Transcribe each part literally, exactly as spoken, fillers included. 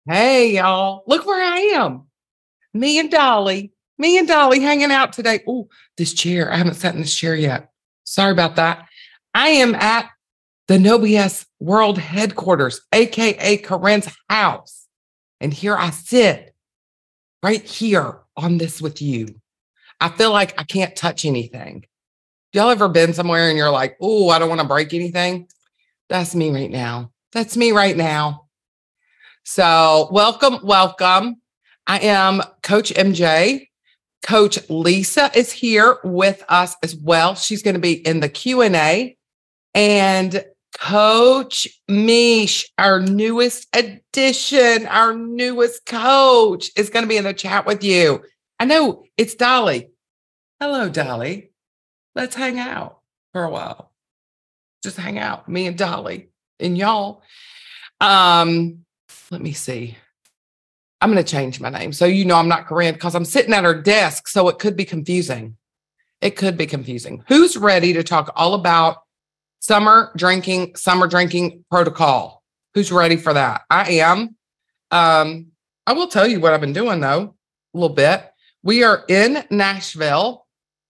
Hey, y'all. Look where I am. Me and Dolly. Me and Dolly hanging out today. Oh, this chair. I haven't sat in this chair yet. Sorry about that. I am at the No B S World Headquarters, A K A Corinne's house. And here I sit right here on this with you. I feel like I can't touch anything. Y'all ever been somewhere and you're like, oh, I don't want to break anything? That's me right now. That's me right now. So welcome, welcome. I am Coach M J. Coach Lisa is here with us as well. She's going to be in the Q and A. And Coach Mish, our newest addition, our newest coach, is going to be in the chat with you. I know it's Dolly. Hello, Dolly. Let's hang out for a while. Just hang out, me and Dolly and y'all. Um, let me see. I'm going to change my name. So you know I'm not Corinne because I'm sitting at her desk. So it could be confusing. It could be confusing. Who's ready to talk all about summer drinking, summer drinking protocol? Who's ready for that? I am. Um, I will tell you what I've been doing, though, a little bit. We are in Nashville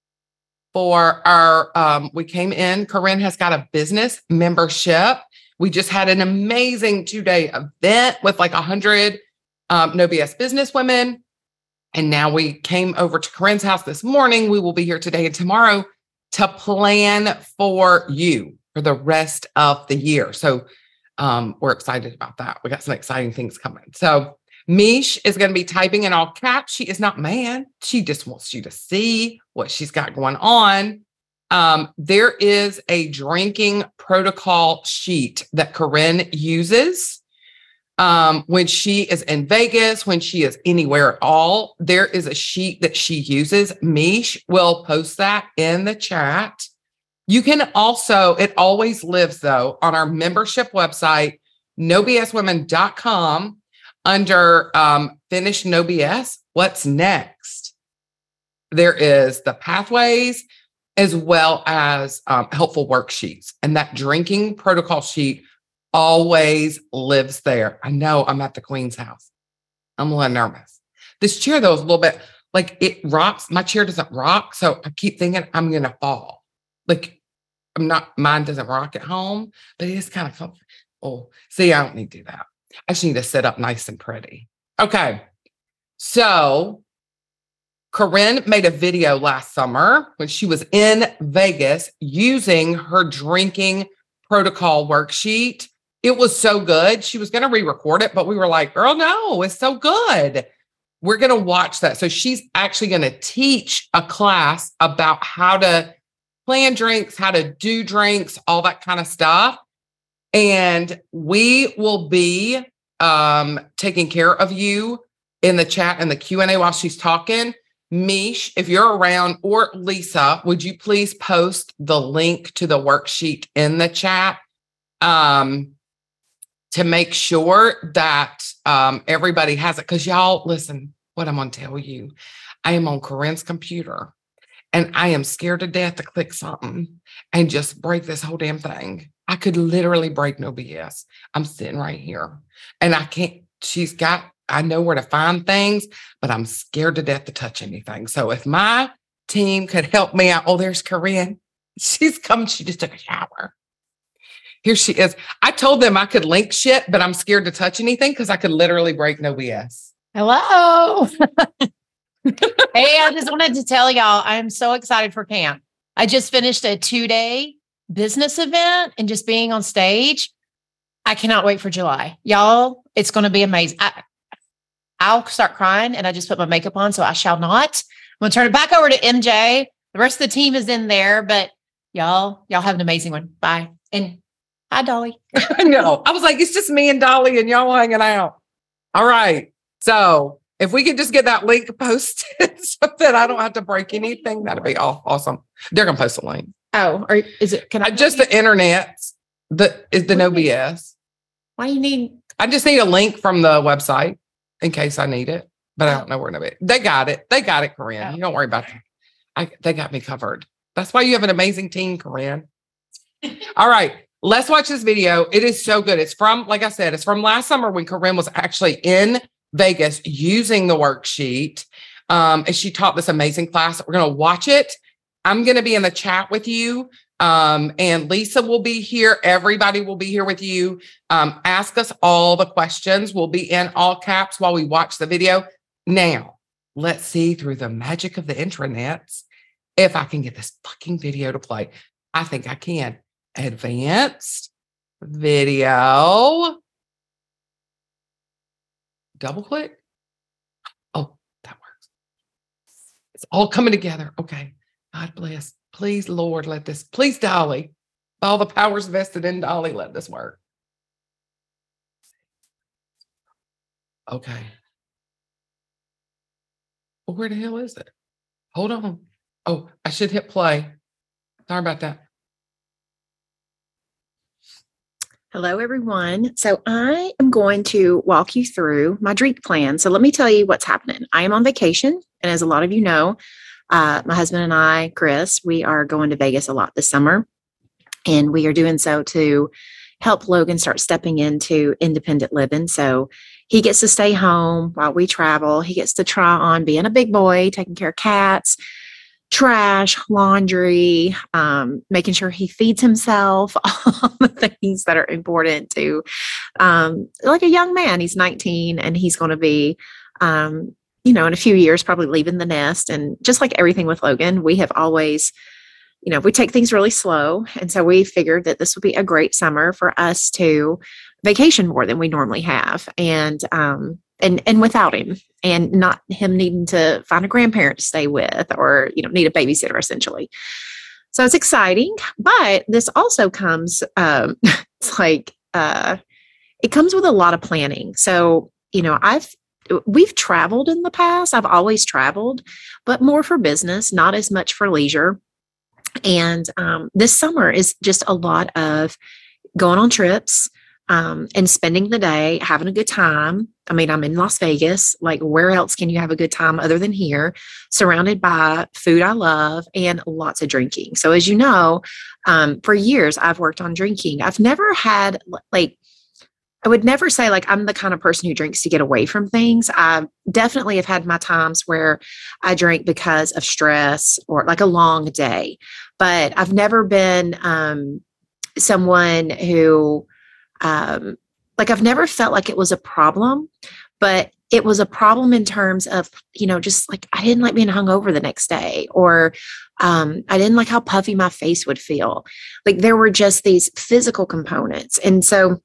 for our, um, we came in. Corinne has got a business membership. We just had an amazing two-day event with like one hundred um, No B S business women. And now we came over to Corinne's house this morning. We will be here today and tomorrow to plan for you for the rest of the year. So um, we're excited about that. We got some exciting things coming. So Mish is going to be typing in all caps. She is not mad. She just wants you to see what she's got going on. Um, there is a drinking protocol sheet that Corinne uses um, when she is in Vegas, when she is anywhere at all. There is a sheet that she uses. Mish will post that in the chat. You can also, it always lives though, on our membership website, no b s women dot com. Under um, Finish No B S, what's next? There is the pathways as well as um, helpful worksheets. And that drinking protocol sheet always lives there. I know I'm at the Queen's house. I'm a little nervous. This chair, though, is a little bit like it rocks. My chair doesn't rock. So I keep thinking I'm going to fall. Like I'm not, mine doesn't rock at home, but it is kind of comfortable. Oh, see, I don't need to do that. I just need to sit up nice and pretty. Okay. So Corinne made a video last summer when she was in Vegas using her drinking protocol worksheet. It was so good. She was going to re-record it, but we were like, girl, no, it's so good. We're going to watch that. So she's actually going to teach a class about how to plan drinks, how to do drinks, all that kind of stuff. And we will be um, taking care of you in the chat and the Q and A while she's talking. Mish, if you're around, or Lisa, would you please post the link to the worksheet in the chat um, to make sure that um, everybody has it? Because y'all, listen, what I'm going to tell you. I am on Corinne's computer and I am scared to death to click something and just break this whole damn thing. I could literally break no B S. I'm sitting right here and I can't, she's got, I know where to find things, but I'm scared to death to touch anything. So if my team could help me out, oh, there's Corinne. She's coming. She just took a shower. Here she is. I told them I could link shit, but I'm scared to touch anything because I could literally break no B S. Hello. Hey, I just wanted to tell y'all, I'm so excited for camp. I just finished a two-day business event and just being on stage. I cannot wait for July. Y'all, it's going to be amazing. I, I'll start crying and I just put my makeup on, so I shall not. I'm going to turn it back over to M J. The rest of the team is in there, but y'all, y'all have an amazing one. Bye. And hi, Dolly. I know. I was like, it's just me and Dolly and y'all hanging out. All right. So if we could just get that link posted so that I don't have to break anything, that'd be awesome. They're going to post a link. Oh, or is it, can I? Just the internet, the, is the no B S. Why do you need? I just need a link from the website in case I need it, but I don't know where to be. They got it. They got it, Corinne. Oh. You don't worry about that. I, they got me covered. That's why you have an amazing team, Corinne. All right. let's watch this video. It is so good. It's from, like I said, it's from last summer when Corinne was actually in Vegas using the worksheet. Um, and she taught this amazing class. We're going to watch it. I'm going to be in the chat with you. Um, and Lisa will be here. Everybody will be here with you. Um, ask us all the questions. We'll be in all caps while we watch the video. Now, let's see through the magic of the intranets if I can get this fucking video to play. I think I can. Advanced video. Double click. Oh, that works. It's all coming together. Okay. God bless. Please, Lord, let this, please, Dolly, all the powers vested in Dolly, let this work. Okay. Well, where the hell is it? Hold on. Oh, I should hit play. Sorry about that. Hello, everyone. So I am going to walk you through my drink plan. So let me tell you what's happening. I am on vacation. And as a lot of you know, uh, my husband and I, Chris, we are going to Vegas a lot this summer. And we are doing so to help Logan start stepping into independent living. So he gets to stay home while we travel. He gets to try on being a big boy, taking care of cats, trash, laundry, um, making sure he feeds himself, all the things that are important to um, like a young man. He's nineteen and he's going to be, um, you know, in a few years, probably leaving the nest. And just like everything with Logan, we have always, you know, we take things really slow. And so we figured that this would be a great summer for us to vacation more than we normally have. And, um, and, and without him and not him needing to find a grandparent to stay with or, you know, need a babysitter essentially. So it's exciting, but this also comes, um, it's like, uh, it comes with a lot of planning. So, you know, I've, we've traveled in the past. I've always traveled, but more for business, not as much for leisure. And um, this summer is just a lot of going on trips um, and spending the day, having a good time. I mean, I'm in Las Vegas. Like, where else can you have a good time other than here? Surrounded by food I love and lots of drinking. So as you know, um, for years, I've worked on drinking. I've never had like, I would never say like I'm the kind of person who drinks to get away from things. I definitely have had my times where I drink because of stress or like a long day, but I've never been um, someone who, um, like I've never felt like it was a problem, but it was a problem in terms of, you know, just like I didn't like being hungover the next day, or um, I didn't like how puffy my face would feel. Like there were just these physical components. And so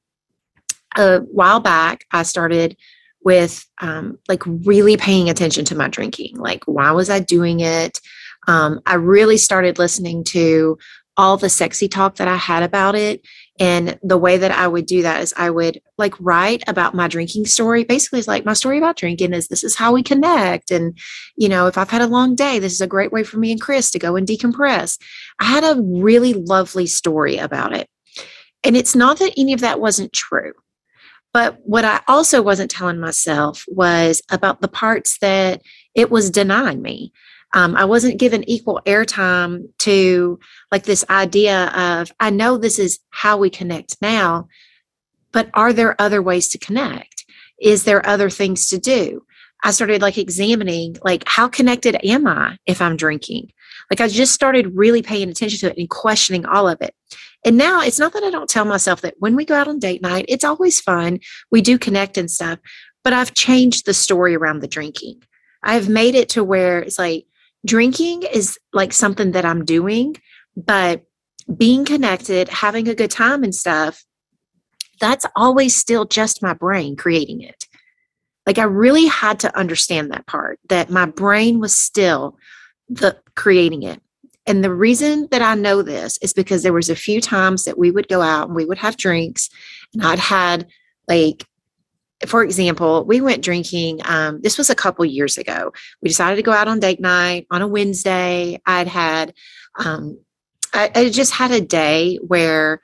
a while back, I started with um, like really paying attention to my drinking. Like, why was I doing it? Um, I really started listening to all the sexy talk that I had about it. And the way that I would do that is I would like write about my drinking story. Basically, it's like my story about drinking is this is how we connect. And, you know, if I've had a long day, this is a great way for me and Chris to go and decompress. I had a really lovely story about it. And it's not that any of that wasn't true. But what I also wasn't telling myself was about the parts that it was denying me. Um, I wasn't given equal airtime to like this idea of, I know this is how we connect now, but are there other ways to connect? Is there other things to do? I started like examining, like, how connected am I if I'm drinking? Like I just started really paying attention to it and questioning all of it. And now it's not that I don't tell myself that when we go out on date night, it's always fun. We do connect and stuff, but I've changed the story around the drinking. I've made it to where it's like drinking is like something that I'm doing, but being connected, having a good time and stuff, that's always still just my brain creating it. Like I really had to understand that part, that my brain was still the creating it. And the reason that I know this is because there was a few times that we would go out and we would have drinks, and I'd had like, for example, we went drinking. Um, this was a couple years ago. We decided to go out on date night on a Wednesday. I'd had, um, I, I just had a day where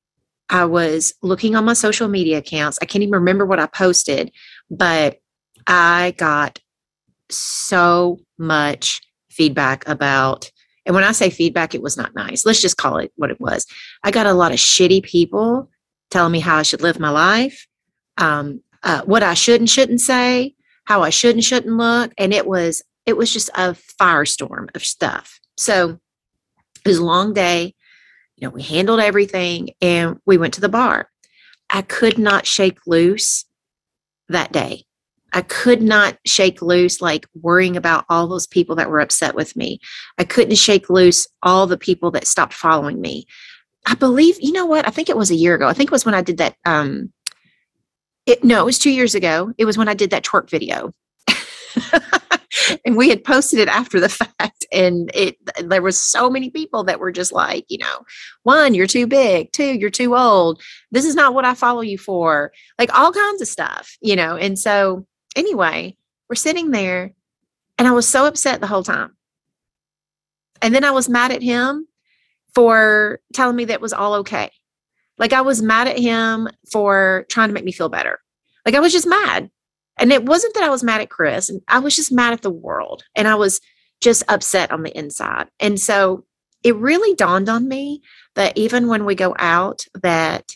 I was looking on my social media accounts. I can't even remember what I posted, but I got so much feedback about And when I say feedback, it was not nice. Let's just call it what it was. I got a lot of shitty people telling me how I should live my life, um, uh, what I should and shouldn't say, how I should and shouldn't look. And it was, it was just a firestorm of stuff. So it was a long day. You know, we handled everything and we went to the bar. I could not shake loose that day. I could not shake loose, like worrying about all those people that were upset with me. I couldn't shake loose all the people that stopped following me. I believe, you know what? I think it was a year ago. I think it was when I did that. Um, it, no, it was two years ago. It was when I did that twerk video. And we had posted it after the fact. And it there was so many people that were just like, you know, one, you're too big. Two, you're too old. This is not what I follow you for. Like all kinds of stuff, you know. And so anyway, we're sitting there and I was so upset the whole time. And then I was mad at him for telling me that it was all okay. Like I was mad at him for trying to make me feel better. Like I was just mad. And it wasn't that I was mad at Chris. I was just mad at the world. And I was just upset on the inside. And so it really dawned on me that even when we go out, that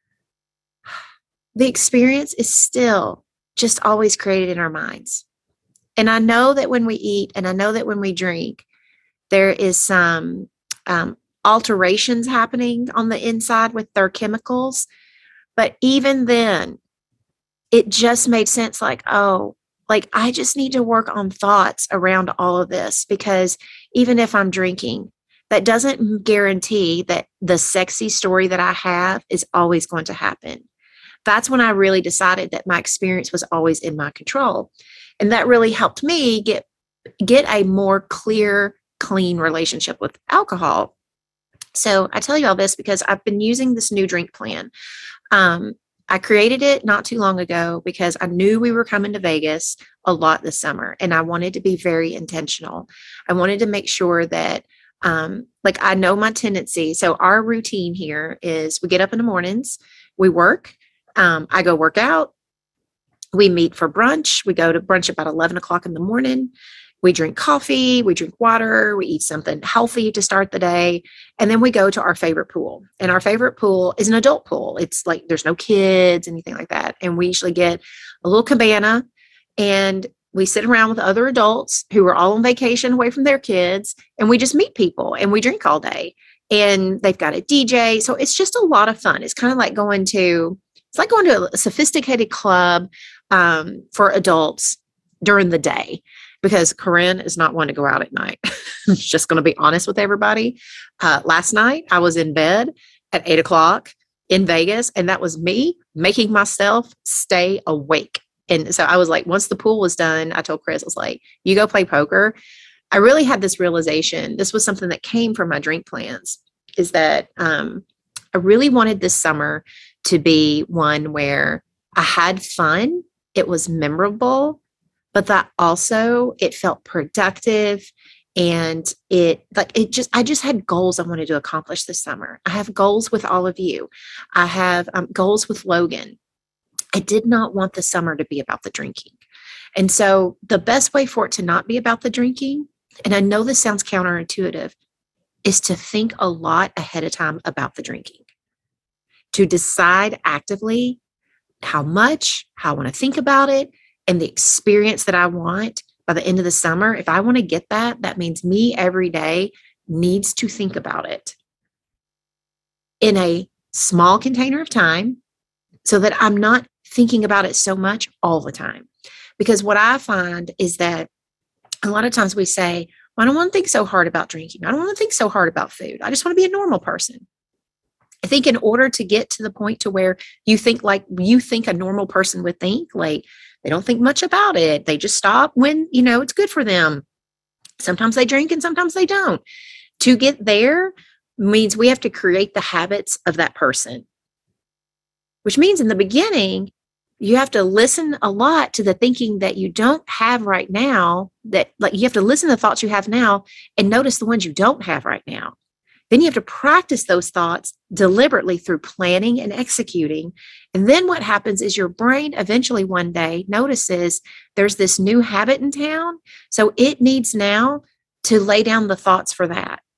the experience is still just always created in our minds. And I know that when we eat and I know that when we drink, there is some um, alterations happening on the inside with their chemicals. But even then, it just made sense. Like, oh, like I just need to work on thoughts around all of this, because even if I'm drinking, that doesn't guarantee that the sexy story that I have is always going to happen. That's when I really decided that my experience was always in my control. And that really helped me get, get a more clear, clean relationship with alcohol. So I tell you all this because I've been using this new drink plan. Um, I created it not too long ago because I knew we were coming to Vegas a lot this summer, and I wanted to be very intentional. I wanted to make sure that, um, like, I know my tendency. So our routine here is we get up in the mornings, we work, um, I go work out, we meet for brunch. We go to brunch about eleven o'clock in the morning. We drink coffee, we drink water, we eat something healthy to start the day. And then we go to our favorite pool. And our favorite pool is an adult pool. It's like there's no kids, anything like that. And we usually get a little cabana and we sit around with other adults who are all on vacation away from their kids. And we just meet people and we drink all day. And they've got a D J. So it's just a lot of fun. It's kind of like going to, it's like going to a sophisticated club um, for adults during the day. Because Corinne is not one to go out at night. I'm just going to be honest with everybody. Uh, last night, I was in bed at eight o'clock in Vegas, and that was me making myself stay awake. And so I was like, once the pool was done, I told Chris, I was like, you go play poker. I really had this realization. This was something that came from my drink plans, is that um, I really wanted this summer to be one where I had fun. It was memorable. But that also, it felt productive, and it like it just, I just had goals I wanted to accomplish this summer. I have goals with all of you. I have um, goals with Logan. I did not want the summer to be about the drinking. And so the best way for it to not be about the drinking, and I know this sounds counterintuitive, is to think a lot ahead of time about the drinking, to decide actively how much, how I want to think about it, and the experience that I want by the end of the summer. If I want to get that, that means me every day needs to think about it in a small container of time so that I'm not thinking about it so much all the time. Because what I find is that a lot of times we say, well, I don't want to think so hard about drinking. I don't want to think so hard about food. I just want to be a normal person. I think in order to get to the point to where you think like you think a normal person would think, like they don't think much about it. They just stop when, you know, it's good for them. Sometimes they drink and sometimes they don't. To get there means we have to create the habits of that person, which means in the beginning, you have to listen a lot to the thinking that you don't have right now, that like you have to listen to the thoughts you have now and notice the ones you don't have right now. Then you have to practice those thoughts deliberately through planning and executing. And then what happens is your brain eventually one day notices there's this new habit in town. So it needs now to lay down the thoughts for that.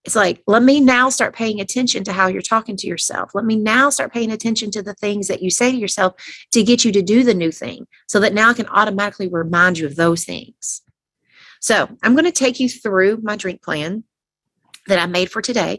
It's like, let me now start paying attention to how you're talking to yourself. Let me now start paying attention to the things that you say to yourself to get you to do the new thing, so that now I can automatically remind you of those things. So I'm going to take you through my drink plan that I made for today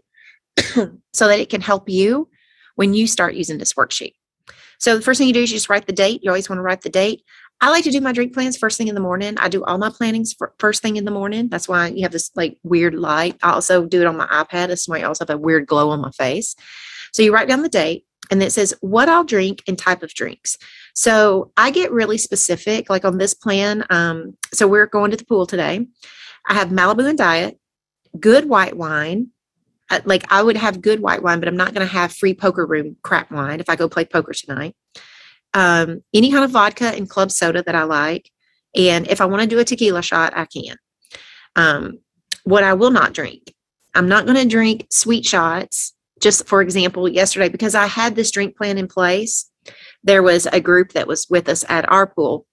so that it can help you when you start using this worksheet. So the first thing you do is you just write the date. You always want to write the date. I like to do my drink plans first thing in the morning. I do all my plannings for first thing in the morning. That's why you have this like weird light. I also do it on my iPad. That's why I also have a weird glow on my face. So you write down the date, and it says what I'll drink and type of drinks. So I get really specific, like on this plan. Um, so we're going to the pool today. I have Malibu and Diet, good white wine. Uh, Like I would have good white wine, but I'm not going to have free poker room crap wine if I go play poker tonight. Um, any kind of vodka and club soda that I like. And if I want to do a tequila shot, I can. Um, what I will not drink, I'm not going to drink sweet shots. Just for example, yesterday, because I had this drink plan in place, there was a group that was with us at our pool,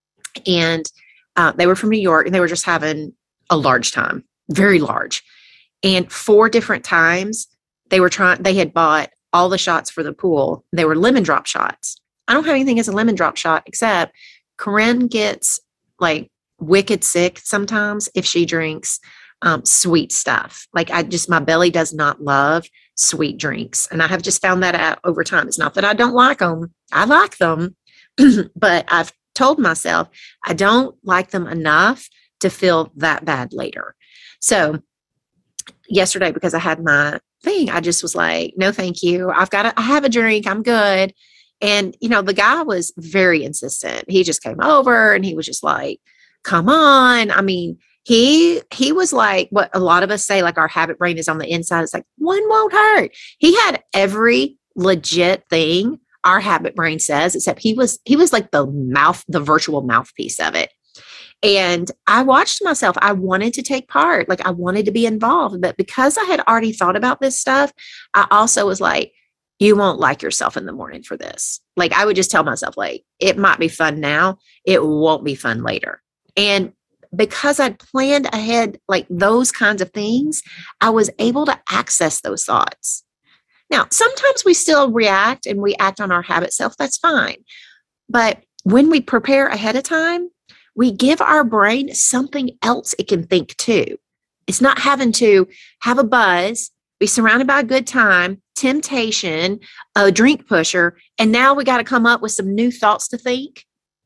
and uh, they were from New York, and they were just having a large time, very large. And four different times they were trying, they had bought all the shots for the pool. They were lemon drop shots. I don't have anything as a lemon drop shot, except Corinne gets like wicked sick sometimes if she drinks um, sweet stuff. Like I just, my belly does not love sweet drinks. And I have just found that out over time. It's not that I don't like them. I like them, but I've told myself I don't like them enough to feel that bad later. So yesterday, because I had my thing, I just was like, no, thank you. I've got to, I have a drink. I'm good. And, you know, the guy was very insistent. He just came over and he was just like, come on. I mean, he, he was like what a lot of us say, like our habit brain is on the inside. It's like, one won't hurt. He had every legit thing our habit brain says, except he was, he was like the mouth, the virtual mouthpiece of it. And I watched myself. I wanted to take part. Like I wanted to be involved, but because I had already thought about this stuff, I also was like, you won't like yourself in the morning for this. Like I would just tell myself, like, it might be fun now. It won't be fun later. And because I'd planned ahead, like those kinds of things, I was able to access those thoughts. Now, sometimes we still react and we act on our habit self. That's fine. But when we prepare ahead of time, we give our brain something else it can think too. It's not having to have a buzz, be surrounded by a good time, temptation, a drink pusher, and now we got to come up with some new thoughts to think.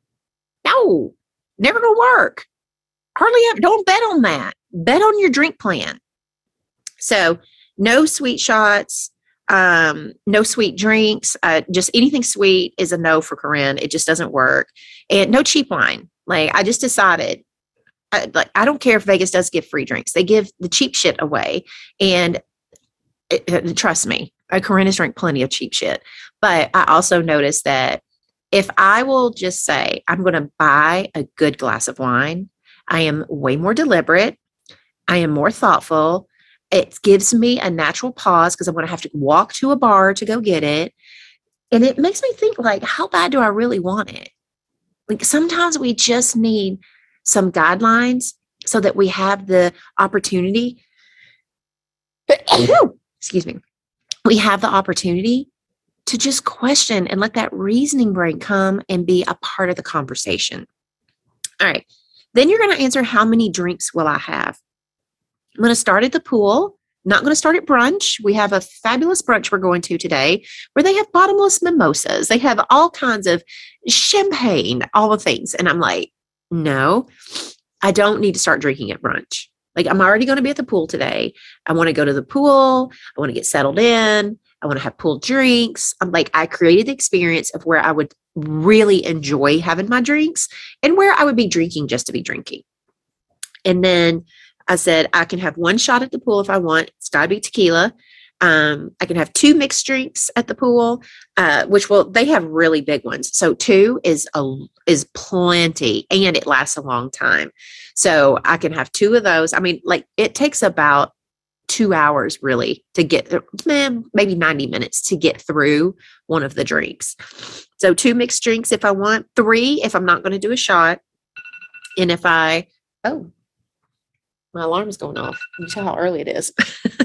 No, never gonna work. Hardly ever. Don't bet on that. Bet on your drink plan. So no sweet shots, um, no sweet drinks, uh, just anything sweet is a no for Corinne. It just doesn't work. And no cheap wine. Like I just decided, I, like I don't care if Vegas does give free drinks. They give the cheap shit away. And it, it, trust me, uh, Corinne has drank plenty of cheap shit. But I also noticed that if I will just say, I'm going to buy a good glass of wine, I am way more deliberate. I am more thoughtful. It gives me a natural pause because I'm going to have to walk to a bar to go get it. And it makes me think like, how bad do I really want it? Like sometimes we just need some guidelines so that we have the opportunity. Excuse me. We have the opportunity to just question and let that reasoning brain come and be a part of the conversation. All right. Then you're going to answer, how many drinks will I have? I'm going to start at the pool. Not going to start at brunch. We have a fabulous brunch we're going to today where they have bottomless mimosas. They have all kinds of champagne, all the things. And I'm like, no, I don't need to start drinking at brunch. Like I'm already going to be at the pool today. I want to go to the pool. I want to get settled in. I want to have pool drinks. I'm like, I created the experience of where I would really enjoy having my drinks and where I would be drinking just to be drinking. And then I said, I can have one shot at the pool if I want. It's got to be tequila. Um, I can have two mixed drinks at the pool, uh, which will, they have really big ones. So two is a, is plenty and it lasts a long time. So I can have two of those. I mean, like it takes about two hours really to get, man, maybe ninety minutes to get through one of the drinks. So two mixed drinks if I want, three if I'm not going to do a shot. And if I, oh, my alarm is going off. You tell how early it is.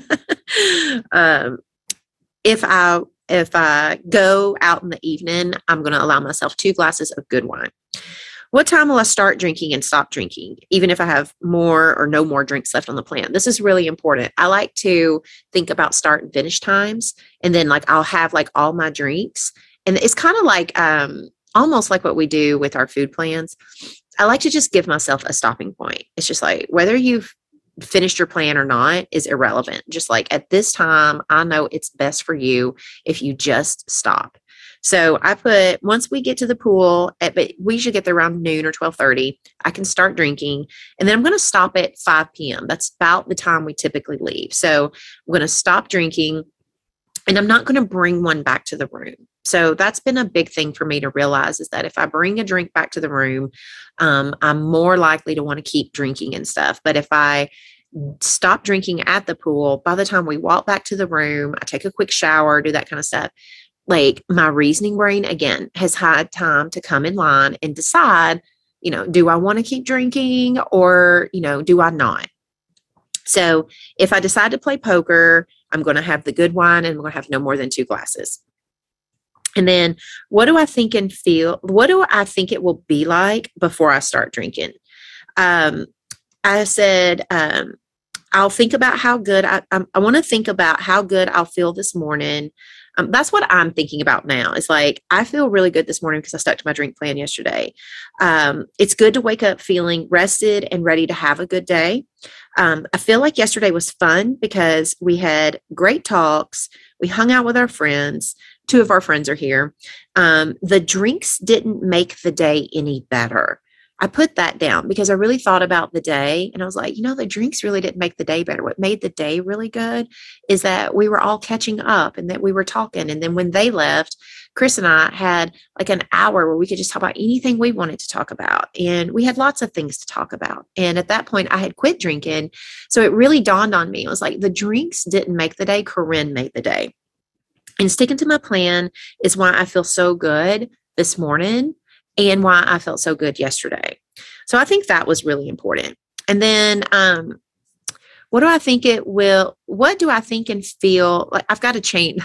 um, if I if I go out in the evening, I'm going to allow myself two glasses of good wine. What time will I start drinking and stop drinking, even if I have more or no more drinks left on the plan? This is really important. I like to think about start and finish times, and then like I'll have like all my drinks. And it's kind of like um, almost like what we do with our food plans. I like to just give myself a stopping point. It's just like whether you've finished your plan or not is irrelevant. Just like at this time, I know it's best for you if you just stop. So I put, once we get to the pool, at, but we should get there around noon or twelve thirty, I can start drinking. And then I'm going to stop at five p.m. That's about the time we typically leave. So I'm going to stop drinking, and I'm not going to bring one back to the room. So that's been a big thing for me to realize, is that if I bring a drink back to the room, um, I'm more likely to want to keep drinking and stuff. But if I stop drinking at the pool, by the time we walk back to the room, I take a quick shower, do that kind of stuff. Like my reasoning brain, again, has had time to come in line and decide, you know, do I want to keep drinking or, you know, do I not? So if I decide to play poker, I'm going to have the good wine and I'm going to have no more than two glasses. And then what do I think and feel? What do I think it will be like before I start drinking? Um, I said, um, I'll think about how good I, I, I want to think about how good I'll feel this morning. Um, that's what I'm thinking about now. It's like, I feel really good this morning because I stuck to my drink plan yesterday. Um, it's good to wake up feeling rested and ready to have a good day. Um, I feel like yesterday was fun because we had great talks. We hung out with our friends. Two of our friends are here. Um, the drinks didn't make the day any better. I put that down because I really thought about the day and I was like, you know, the drinks really didn't make the day better. What made the day really good is that we were all catching up and that we were talking. And then when they left, Chris and I had like an hour where we could just talk about anything we wanted to talk about. And we had lots of things to talk about. And at that point I had quit drinking. So it really dawned on me. It was like the drinks didn't make the day. Corinne made the day. And sticking to my plan is why I feel so good this morning and why I felt so good yesterday. So I think that was really important. And then um, what do I think it will, what do I think and feel like? I've got to change.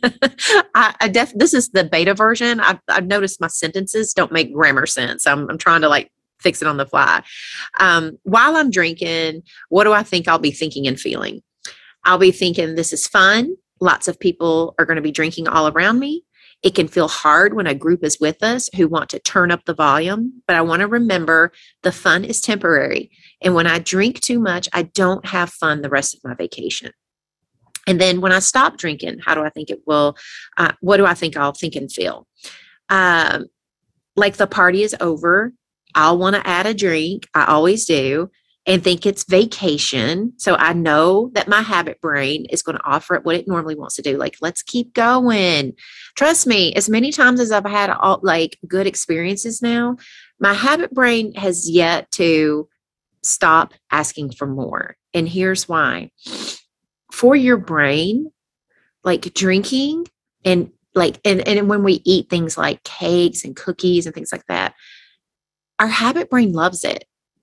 I, I def, this is the beta version. I've, I've noticed my sentences don't make grammar sense. I'm, I'm trying to like fix it on the fly. Um, while I'm drinking, what do I think I'll be thinking and feeling? I'll be thinking this is fun. Lots of people are going to be drinking all around me. It can feel hard when a group is with us who want to turn up the volume, but I want to remember the fun is temporary. And when I drink too much, I don't have fun the rest of my vacation. And then when I stop drinking, how do I think it will, uh, what do I think I'll think and feel? Um, like the party is over. I'll want to add a drink. I always do. And think it's vacation. So I know that my habit brain is going to offer it what it normally wants to do. Like, let's keep going. Trust me, as many times as I've had all like good experiences now, my habit brain has yet to stop asking for more. And here's why. For your brain, like drinking and like, and, and when we eat things like cakes and cookies and things like that, our habit brain loves it.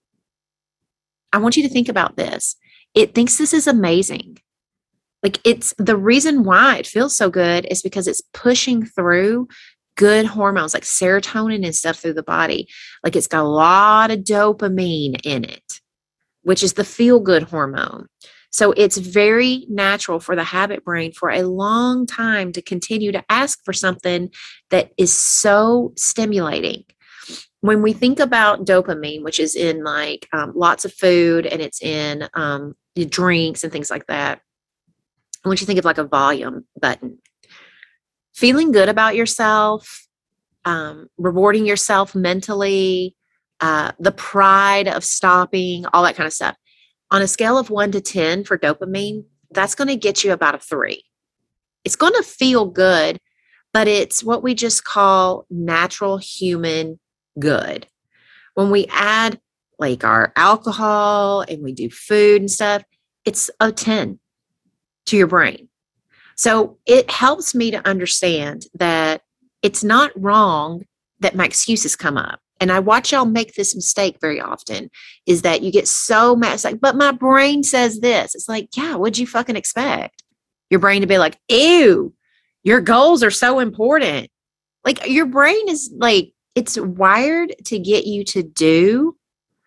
I want you to think about this. It thinks this is amazing. Like it's the reason why it feels so good is because it's pushing through good hormones like serotonin and stuff through the body. Like it's got a lot of dopamine in it, which is the feel-good hormone. So it's very natural for the habit brain for a long time to continue to ask for something that is so stimulating. When we think about dopamine, which is in like um, lots of food and it's in um, drinks and things like that, I want you to think of like a volume button. Feeling good about yourself, um, rewarding yourself mentally, uh, the pride of stopping, all that kind of stuff. On a scale of one to ten for dopamine, that's going to get you about a three. It's going to feel good, but it's what we just call natural human good. When we add like our alcohol and we do food and stuff, it's a ten to your brain. So it helps me to understand that it's not wrong that my excuses come up. And I watch y'all make this mistake very often, is that you get so mad. It's like, but my brain says this. It's like, yeah, what'd you fucking expect? Your brain to be like, ew, your goals are so important. Like your brain is like, it's wired to get you to do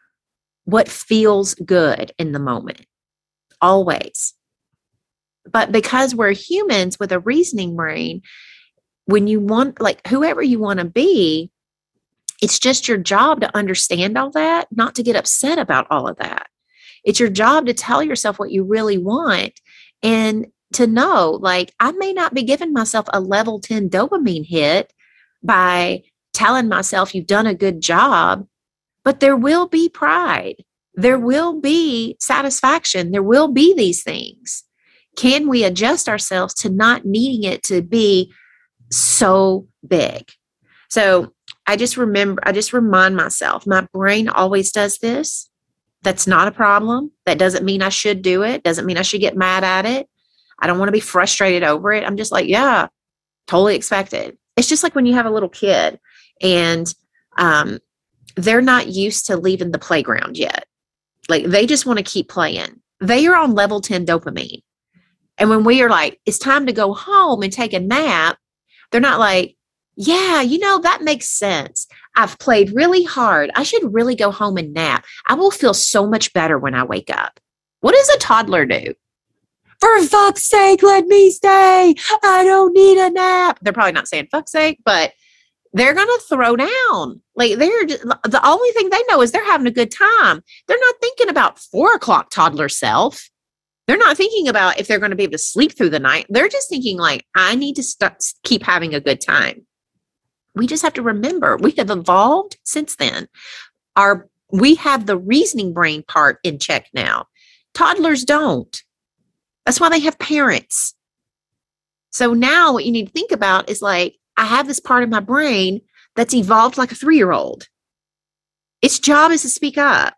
what feels good in the moment, always. But because we're humans with a reasoning brain, when you want, like whoever you want to be, it's just your job to understand all that, not to get upset about all of that. It's your job to tell yourself what you really want and to know, like, I may not be giving myself a level ten dopamine hit by telling myself you've done a good job, but there will be pride. There will be satisfaction. There will be these things. Can we adjust ourselves to not needing it to be so big? So I just remember, I just remind myself, my brain always does this. That's not a problem. That doesn't mean I should do it. Doesn't mean I should get mad at it. I don't want to be frustrated over it. I'm just like, yeah, totally expected. It's just like when you have a little kid and um, they're not used to leaving the playground yet. Like they just want to keep playing. They are on level ten dopamine. And when we are like, it's time to go home and take a nap, they're not like, yeah, you know, that makes sense. I've played really hard. I should really go home and nap. I will feel so much better when I wake up. What does a toddler do? For fuck's sake, let me stay. I don't need a nap. They're probably not saying fuck's sake, but they're going to throw down. Like they're just, the only thing they know is they're having a good time. They're not thinking about four o'clock toddler self. They're not thinking about if they're going to be able to sleep through the night. They're just thinking like, I need to st- keep having a good time. We just have to remember we have evolved since then. Our, we have the reasoning brain part in check now. Toddlers don't. That's why they have parents. So now what you need to think about is like, I have this part of my brain that's evolved like a three-year-old. Its job is to speak up.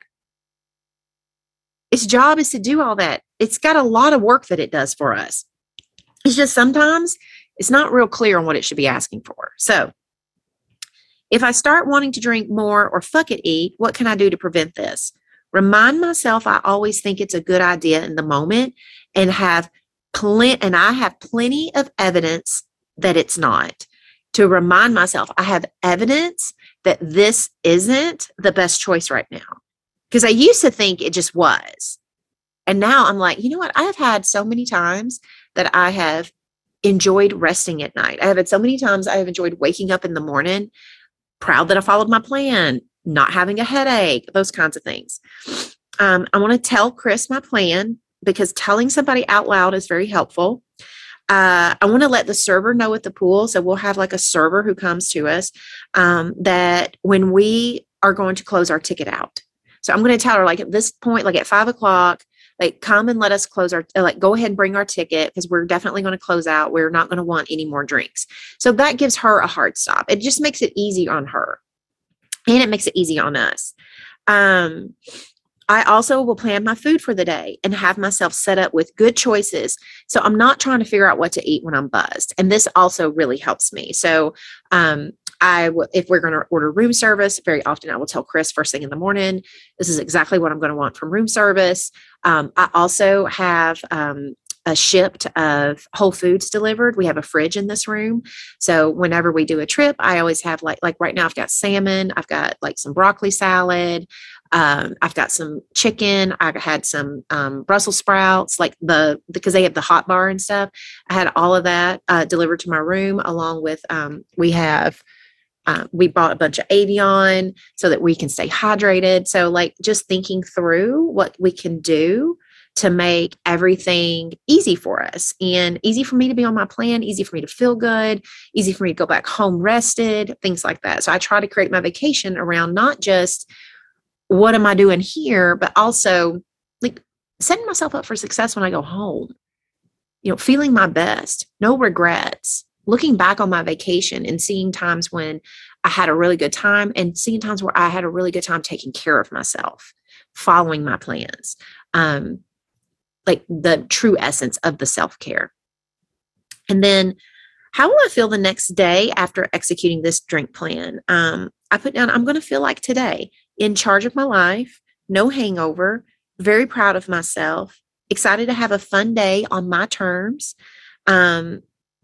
Its job is to do all that. It's got a lot of work that it does for us. It's just sometimes it's not real clear on what it should be asking for. So if I start wanting to drink more or fuck it eat, what can I do to prevent this? Remind myself I always think it's a good idea in the moment and have plenty, and I have plenty of evidence that it's not. To remind myself I have evidence that this isn't the best choice right now. Because I used to think it just was. And now I'm like, you know what? I've had so many times that I have enjoyed resting at night. I have had so many times I have enjoyed waking up in the morning, proud that I followed my plan, not having a headache, those kinds of things. Um, I want to tell Chris my plan because telling somebody out loud is very helpful. Uh, I want to let the server know at the pool. So we'll have like a server who comes to us um, that when we are going to close our ticket out. So I'm going to tell her like at this point, like at five o'clock, like come and let us close our, like go ahead and bring our ticket because we're definitely going to close out. We're not going to want any more drinks. So that gives her a hard stop. It just makes it easy on her and it makes it easy on us. Um, I also will plan my food for the day and have myself set up with good choices. So I'm not trying to figure out what to eat when I'm buzzed. And this also really helps me. So, um, I w- if we're going to order room service, very often I will tell Chris first thing in the morning, this is exactly what I'm going to want from room service. Um, I also have um, a shipped of Whole Foods delivered. We have a fridge in this room. So whenever we do a trip, I always have like, like right now I've got salmon, I've got like some broccoli salad. Um, I've got some chicken. I had some um, Brussels sprouts, like the, because they have the hot bar and stuff. I had all of that uh, delivered to my room along with, um, we have, Uh, we bought a bunch of Avion so that we can stay hydrated. So like just thinking through what we can do to make everything easy for us and easy for me to be on my plan, easy for me to feel good, easy for me to go back home rested, things like that. So I try to create my vacation around not just what am I doing here, but also like setting myself up for success when I go home, you know, feeling my best, no regrets. Looking back on my vacation and seeing times when I had a really good time and seeing times where I had a really good time taking care of myself, following my plans, um, like the true essence of the self-care. And then how will I feel the next day after executing this drink plan? Um, I put down, I'm going to feel like today, in charge of my life, no hangover, very proud of myself, excited to have a fun day on my terms. Um,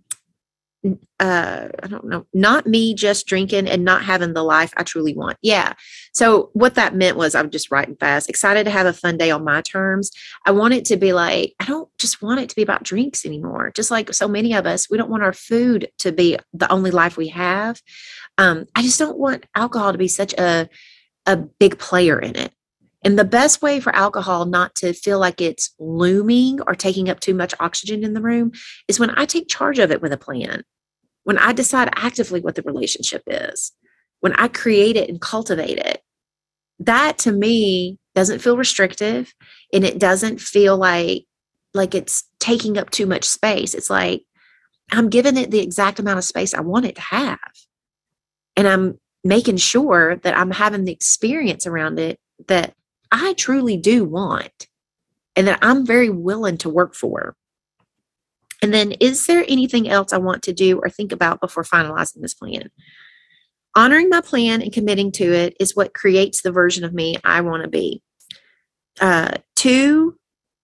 uh, I don't know, not me just drinking and not having the life I truly want. Yeah. So what that meant was, I'm just writing fast, excited to have a fun day on my terms. I want it to be like, I don't just want it to be about drinks anymore. Just like so many of us, we don't want our food to be the only life we have. Um, I just don't want alcohol to be such a, a big player in it. And the best way for alcohol not to feel like it's looming or taking up too much oxygen in the room is when I take charge of it with a plan. When I decide actively what the relationship is, when I create it and cultivate it, that to me doesn't feel restrictive, and it doesn't feel like, like it's taking up too much space. It's like I'm giving it the exact amount of space I want it to have. And I'm making sure that I'm having the experience around it that I truly do want and that I'm very willing to work for. And then, is there anything else I want to do or think about before finalizing this plan? Honoring my plan and committing to it is what creates the version of me I want to be. Uh, two,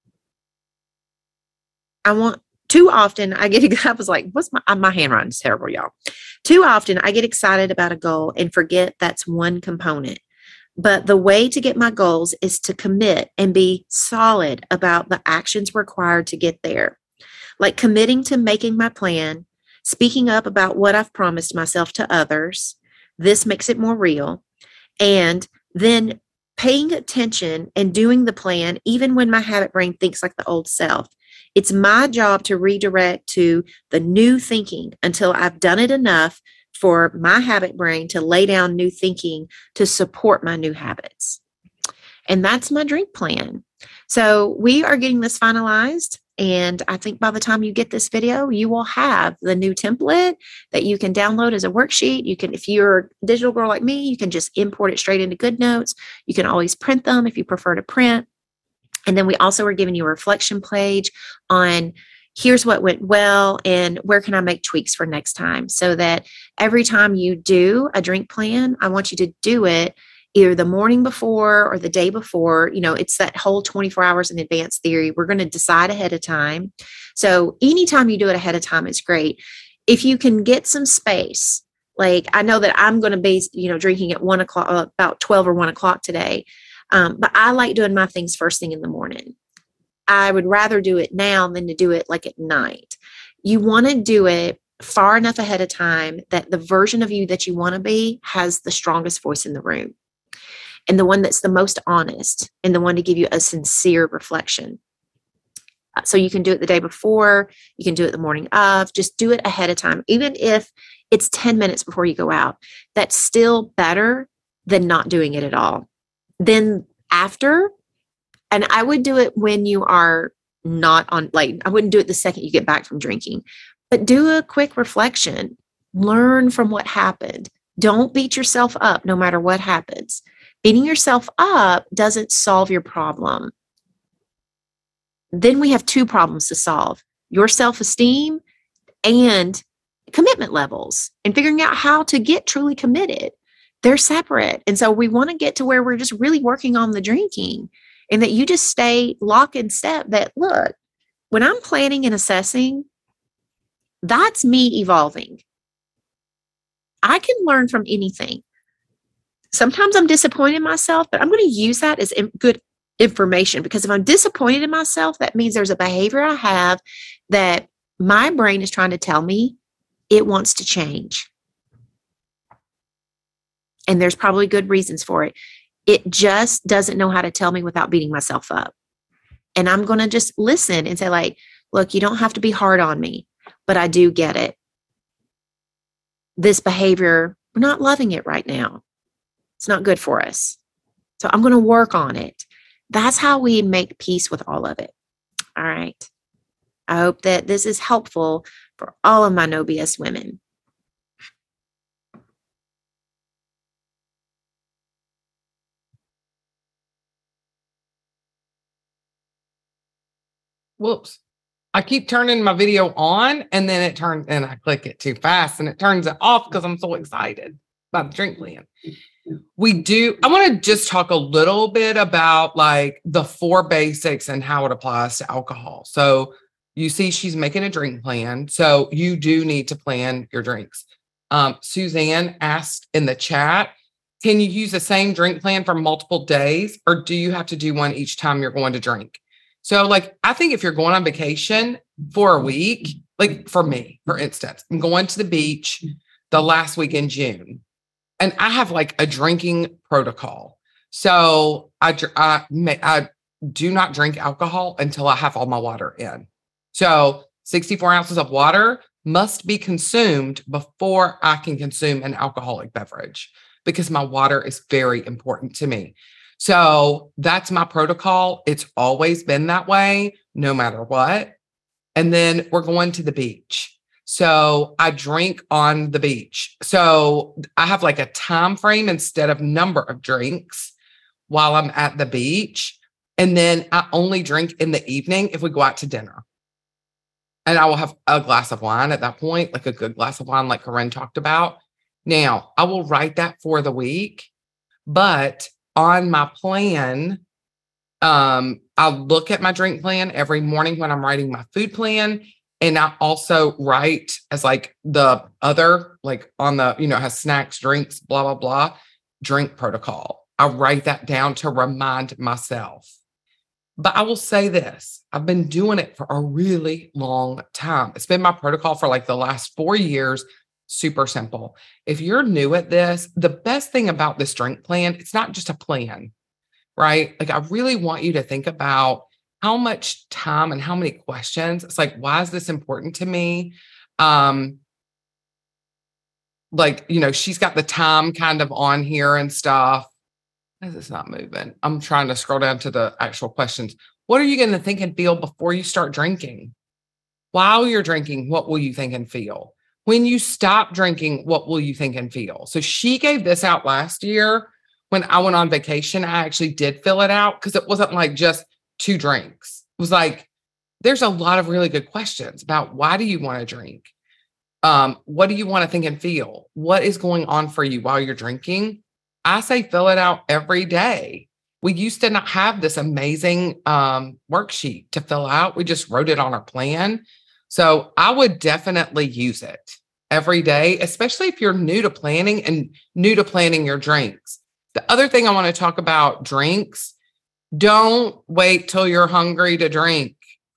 I want, too often I get, I was like, what's my, my handwriting is terrible, y'all. Too often I get excited about a goal and forget that's one component. But the way to get my goals is to commit and be solid about the actions required to get there. Like committing to making my plan, speaking up about what I've promised myself to others. This makes it more real. And then paying attention and doing the plan, even when my habit brain thinks like the old self. It's my job to redirect to the new thinking until I've done it enough for my habit brain to lay down new thinking to support my new habits. And that's my drink plan. So we are getting this finalized. And I think by the time you get this video, you will have the new template that you can download as a worksheet. You can, if you're a digital girl like me, you can just import it straight into GoodNotes. You can always print them if you prefer to print. And then we also are giving you a reflection page on here's what went well and where can I make tweaks for next time, so that every time you do a drink plan, I want you to do it either the morning before or the day before. You know, it's that whole twenty-four hours in advance theory. We're going to decide ahead of time. So anytime you do it ahead of time is great. If you can get some space, like I know that I'm going to be, you know, drinking at one o'clock, about twelve or one o'clock today. Um, but I like doing my things first thing in the morning. I would rather do it now than to do it like at night. You want to do it far enough ahead of time that the version of you that you want to be has the strongest voice in the room, and the one that's the most honest, and the one to give you a sincere reflection. So you can do it the day before, you can do it the morning of, just do it ahead of time. Even if it's ten minutes before you go out, that's still better than not doing it at all. Then after, and I would do it when you are not on, like, I wouldn't do it the second you get back from drinking, but do a quick reflection, learn from what happened. Don't beat yourself up no matter what happens. Beating yourself up doesn't solve your problem. Then we have two problems to solve: your self-esteem and commitment levels, and figuring out how to get truly committed. They're separate. And so we want to get to where we're just really working on the drinking, and that you just stay lock in step that, look, when I'm planning and assessing, that's me evolving. I can learn from anything. Sometimes I'm disappointed in myself, but I'm going to use that as good information, because if I'm disappointed in myself, that means there's a behavior I have that my brain is trying to tell me it wants to change. And there's probably good reasons for it. It just doesn't know how to tell me without beating myself up. And I'm going to just listen and say, like, look, you don't have to be hard on me, but I do get it. This behavior, we're not loving it right now. It's not good for us. So I'm going to work on it. That's how we make peace with all of it. All right. I hope that this is helpful for all of my No B S women. Whoops. I keep turning my video on, and then it turns, and I click it too fast and it turns it off because I'm so excited. by the drink plan. We do, I want to just talk a little bit about like the four basics and how it applies to alcohol. So you see she's making a drink plan. So you do need to plan your drinks. Um, Suzanne asked in the chat, can you use the same drink plan for multiple days, or do you have to do one each time you're going to drink? So like, I think if you're going on vacation for a week, like for me, for instance, I'm going to the beach the last week in June, and I have like a drinking protocol. So I, I, I do not drink alcohol until I have all my water in. So sixty-four ounces of water must be consumed before I can consume an alcoholic beverage, because my water is very important to me. So that's my protocol. It's always been that way, no matter what. And then we're going to the beach. So I drink on the beach. So I have like a time frame instead of number of drinks while I'm at the beach. And then I only drink in the evening if we go out to dinner. And I will have a glass of wine at that point, like a good glass of wine, like Corinne talked about. Now, I will write that for the week, but on my plan, um, I look at my drink plan every morning when I'm writing my food plan. And I also write as like the other, like on the, you know, has snacks, drinks, blah, blah, blah, drink protocol. I write that down to remind myself. But I will say this, I've been doing it for a really long time. It's been my protocol for like the last four years. Super simple. If you're new at this, the best thing about this drink plan, it's not just a plan, right? Like I really want you to think about how much time and how many questions. It's like, why is this important to me? Um, like, you know, she's got the time kind of on here and stuff. This is not moving. I'm trying to scroll down to the actual questions. What are you going to think and feel before you start drinking? While you're drinking, what will you think and feel? When you stop drinking, what will you think and feel? So she gave this out last year when I went on vacation. I actually did fill it out because it wasn't like just two drinks. It was like, there's a lot of really good questions about why do you want to drink? Um, what do you want to think and feel? What is going on for you while you're drinking? I say fill it out every day. We used to not have this amazing um, worksheet to fill out. We just wrote it on our plan. So I would definitely use it every day, especially if you're new to planning and new to planning your drinks. The other thing I want to talk about drinks, don't wait till you're hungry to drink.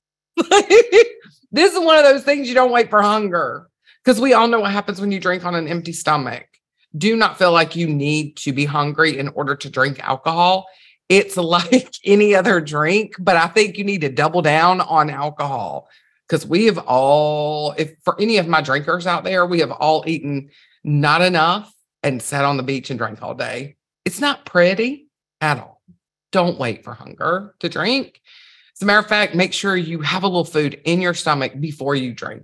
This is one of those things you don't wait for hunger, because we all know what happens when you drink on an empty stomach. Do not feel like you need to be hungry in order to drink alcohol. It's like any other drink, but I think you need to double down on alcohol. Because we have all, if for any of my drinkers out there, we have all eaten not enough and sat on the beach and drank all day. It's not pretty at all. Don't wait for hunger to drink. As a matter of fact, make sure you have a little food in your stomach before you drink.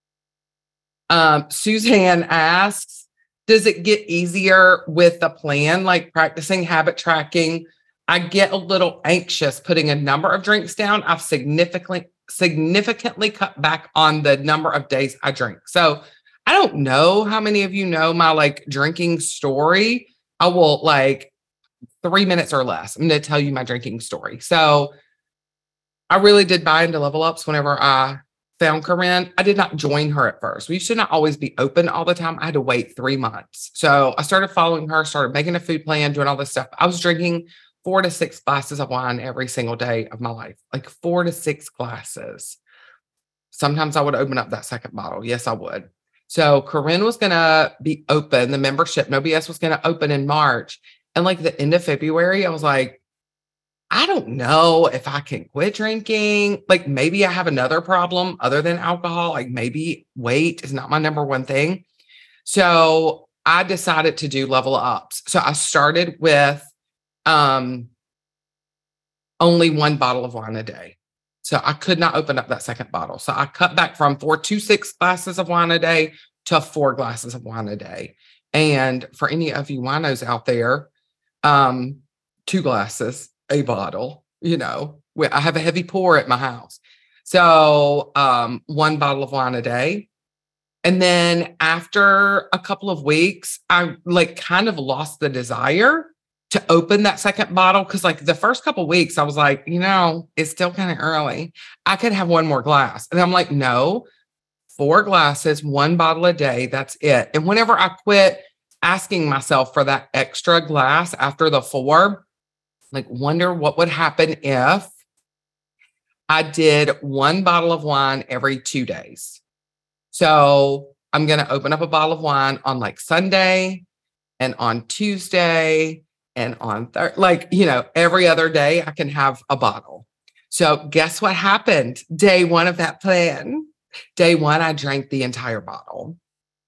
Um, Suzanne asks, does it get easier with the plan, like practicing habit tracking? I get a little anxious putting a number of drinks down. I've significantly significantly cut back on the number of days I drink. So I don't know how many of you know my like drinking story. I will like three minutes or less. I'm going to tell you my drinking story. So I really did buy into Level Ups whenever I found Corinne. I did not join her at first. We should not always be open all the time. I had to wait three months. So I started following her, started making a food plan, doing all this stuff. I was drinking four to six glasses of wine every single day of my life, like four to six glasses. Sometimes I would open up that second bottle. Yes, I would. So Corinne was going to be open. The membership, No B S, was going to open in March. And like the end of February, I was like, I don't know if I can quit drinking. Like maybe I have another problem other than alcohol. Like maybe weight is not my number one thing. So I decided to do Level Ups. So I started with Um, only one bottle of wine a day. So I could not open up that second bottle. So I cut back from four to six glasses of wine a day to four glasses of wine a day. And for any of you winos out there, um, two glasses, a bottle, you know, I have a heavy pour at my house. So um, one bottle of wine a day. And then after a couple of weeks, I like kind of lost the desire to open that second bottle. Cause like the first couple of weeks, I was like, you know, it's still kind of early. I could have one more glass. And I'm like, no, four glasses, one bottle a day. That's it. And whenever I quit asking myself for that extra glass after the four, like wonder what would happen if I did one bottle of wine every two days. So I'm going to open up a bottle of wine on like Sunday and on Tuesday and on third, like, you know, every other day I can have a bottle. So guess what happened? Day one of that plan. Day one, I drank the entire bottle.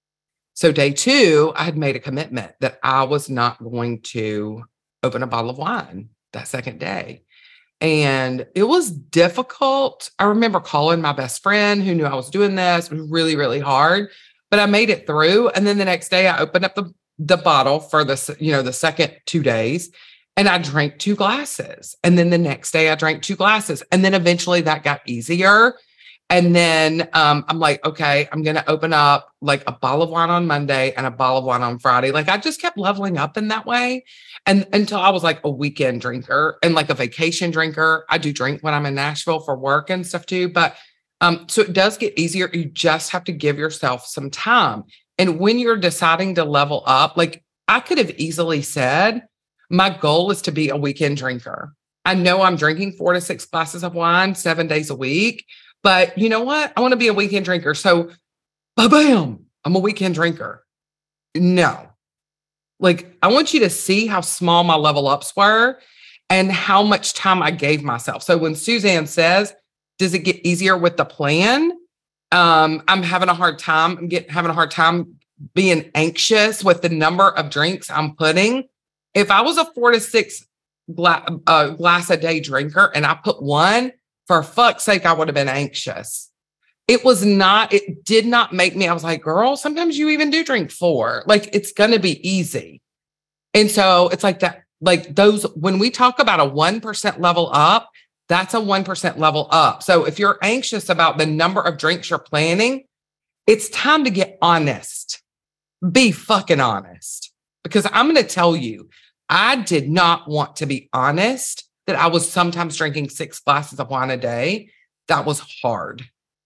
So day two, I had made a commitment that I was not going to open a bottle of wine that second day. And it was difficult. I remember calling my best friend who knew I was doing this. It was really, really hard, but I made it through. And then the next day I opened up the, the bottle for the, you know, the second two days and I drank two glasses. And then the next day I drank two glasses. And then eventually that got easier. And then um, I'm like, okay, I'm going to open up like a bottle of wine on Monday and a bottle of wine on Friday. Like I just kept leveling up in that way. And until I was like a weekend drinker and like a vacation drinker. I do drink when I'm in Nashville for work and stuff too. But um, so it does get easier. You just have to give yourself some time. And when you're deciding to level up, like I could have easily said, my goal is to be a weekend drinker. I know I'm drinking four to six glasses of wine, seven days a week. But you know what? I want to be a weekend drinker. So, ba-bam, I'm a weekend drinker. No. Like, I want you to see how small my level ups were and how much time I gave myself. So when Suzanne says, does it get easier with the plan? Um, I'm having a hard time. I'm getting having a hard time being anxious with the number of drinks I'm putting. If I was a four to six gla- uh, glass a day drinker and I put one, for fuck's sake, I would have been anxious. It was not, it did not make me, I was like, girl, sometimes you even do drink four. Like, it's going to be easy. And so it's like that, like those, when we talk about a one percent level up, that's a one percent level up. So if you're anxious about the number of drinks you're planning, it's time to get honest. Be fucking honest. Because I'm going to tell you, I did not want to be honest that I was sometimes drinking six glasses of wine a day. That was hard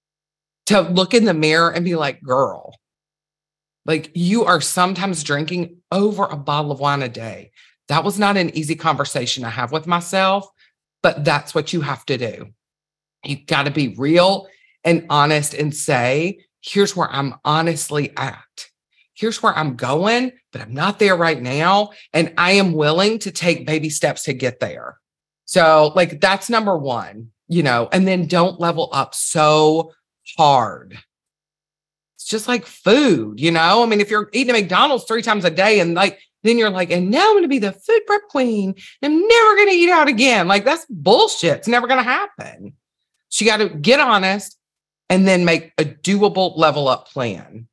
to look in the mirror and be like, girl, like you are sometimes drinking over a bottle of wine a day. That was not an easy conversation to have with myself, but that's what you have to do. You got to be real and honest and say, here's where I'm honestly at. Here's where I'm going, but I'm not there right now. And I am willing to take baby steps to get there. So like, that's number one, you know, and then don't level up so hard. It's just like food, you know, I mean, if you're eating at McDonald's three times a day and like, then you're like, and now I'm going to be the food prep queen. I'm never going to eat out again. Like that's bullshit. It's never going to happen. So you got to get honest and then make a doable level up plan.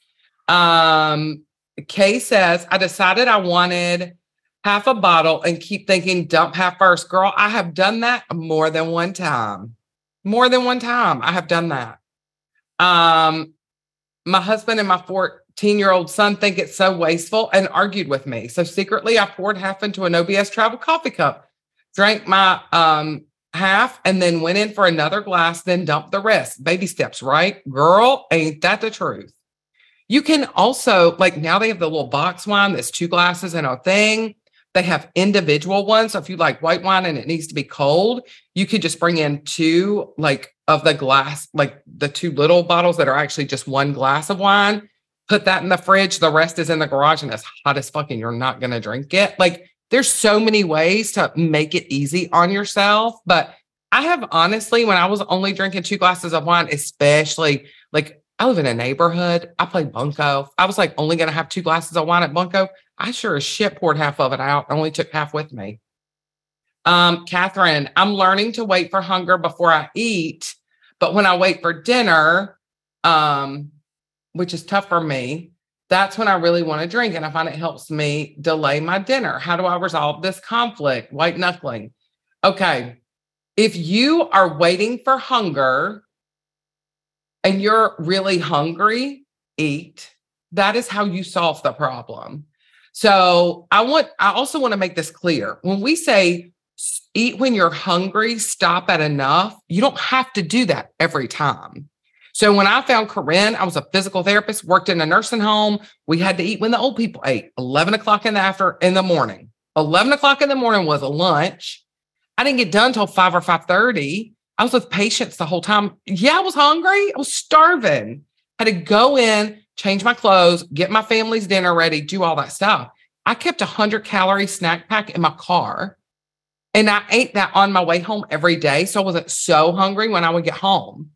Um, Kay says, I decided I wanted half a bottle and keep thinking dump half first. Girl, I have done that more than one time. More than one time. I have done that. Um, my husband and my fourteen-year-old son think it's so wasteful and argued with me. So secretly, I poured half into an O B S travel coffee cup, drank my um, half, and then went in for another glass, then dumped the rest. Baby steps, right? Girl, ain't that the truth? You can also, like now they have the little box wine that's two glasses and a thing. They have individual ones. So if you like white wine and it needs to be cold, you could just bring in two like of the glass, like the two little bottles that are actually just one glass of wine. Put that in the fridge. The rest is in the garage and it's hot as fuck and you're not going to drink it. Like there's so many ways to make it easy on yourself. But I have honestly, when I was only drinking two glasses of wine, especially like I live in a neighborhood. I play bunco. I was like only going to have two glasses of wine at bunco. I sure as shit poured half of it out. I only took half with me. Um, Catherine, I'm learning to wait for hunger before I eat. But when I wait for dinner, um, which is tough for me, that's when I really want to drink. And I find it helps me delay my dinner. How do I resolve this conflict? White knuckling. Okay. If you are waiting for hunger and you're really hungry, eat. That is how you solve the problem. So I want, I also want to make this clear. When we say eat when you're hungry, stop at enough, you don't have to do that every time. So when I found Corinne, I was a physical therapist, worked in a nursing home. We had to eat when the old people ate, eleven o'clock in the after in the morning. eleven o'clock in the morning was a lunch. I didn't get done till five or five thirty. I was with patients the whole time. Yeah, I was hungry. I was starving. I had to go in, change my clothes, get my family's dinner ready, do all that stuff. I kept a one hundred calorie snack pack in my car, and I ate that on my way home every day. So I wasn't so hungry when I would get home.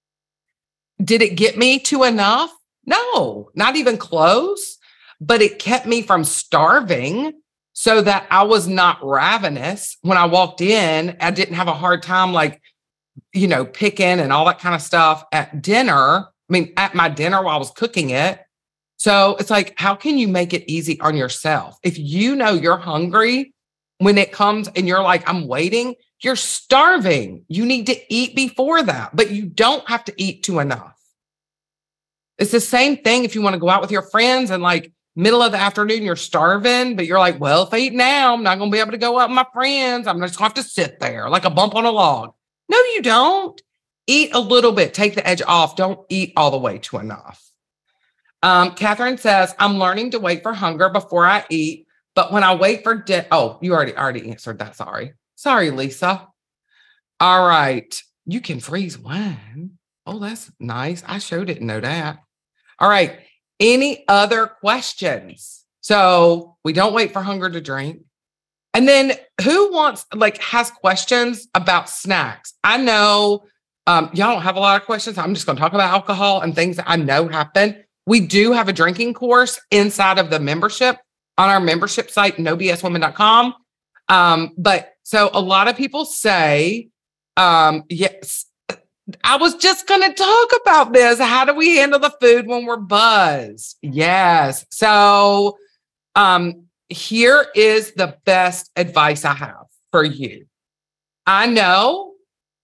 Did it get me to enough? No, not even close, but it kept me from starving so that I was not ravenous. When I walked in, I didn't have a hard time, like, you know, picking and all that kind of stuff at dinner. I mean, at my dinner while I was cooking it. So it's like, how can you make it easy on yourself? If you know you're hungry when it comes and you're like, I'm waiting, you're starving. You need to eat before that, but you don't have to eat to enough. It's the same thing if you want to go out with your friends and like middle of the afternoon, you're starving, but you're like, well, if I eat now, I'm not going to be able to go out with my friends. I'm just going to have to sit there like a bump on a log. No, you don't. Eat a little bit. Take the edge off. Don't eat all the way to enough. Um, Catherine says, I'm learning to wait for hunger before I eat, but when I wait for dinner, oh, you already already answered that. Sorry. Sorry, Lisa. All right. You can freeze wine. Oh, that's nice. I sure didn't know that. All right. Any other questions? So we don't wait for hunger to drink. And then who wants, like, has questions about snacks? I know um, y'all don't have a lot of questions. I'm just going to talk about alcohol and things that I know happen. We do have a drinking course inside of the membership on our membership site, no b s women dot com. Um, but so a lot of people say, um, yes, I was just going to talk about this. How do we handle the food when we're buzzed? Yes. So um, here is the best advice I have for you. I know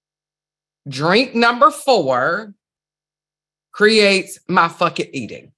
drink number four creates my fuck it eating.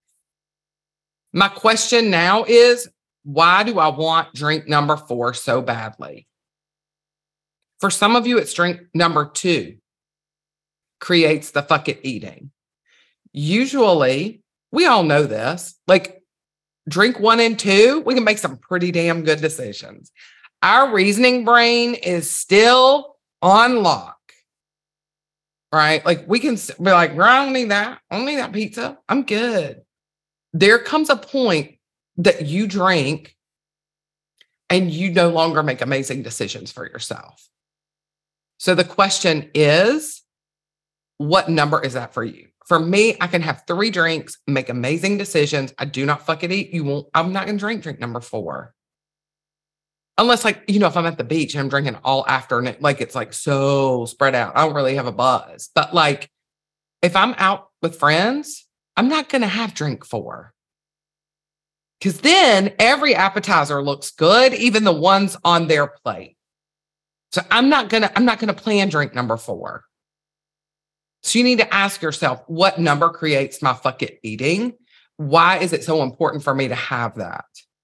My question now is, why do I want drink number four so badly? For some of you, it's drink number two creates the fuck it eating. Usually, we all know this, like drink one and two, we can make some pretty damn good decisions. Our reasoning brain is still on lock, right? Like we can be like, I don't need that. I don't need that pizza. I'm good. There comes a point that you drink and you no longer make amazing decisions for yourself. So the question is, what number is that for you? For me, I can have three drinks, make amazing decisions. I do not fucking eat. You won't, I'm not going to drink drink number four. Unless, like, you know, if I'm at the beach and I'm drinking all afternoon, like it's like so spread out. I don't really have a buzz. But like, if I'm out with friends, I'm not going to have drink four. Because then every appetizer looks good, even the ones on their plate. So I'm not going to, I'm not going to plan drink number four. So you need to ask yourself, what number creates my fuck it eating? Why is it so important for me to have that?